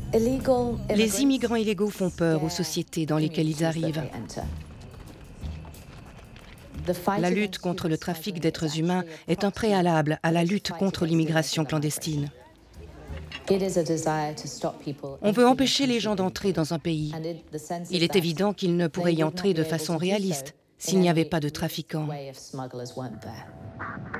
Les immigrants illégaux font peur aux sociétés dans lesquelles ils arrivent. La lutte contre le trafic d'êtres humains est un préalable à la lutte contre l'immigration clandestine. On veut empêcher les gens d'entrer dans un pays. Il est évident qu'ils ne pourraient y entrer de façon réaliste s'il n'y avait pas de trafiquants.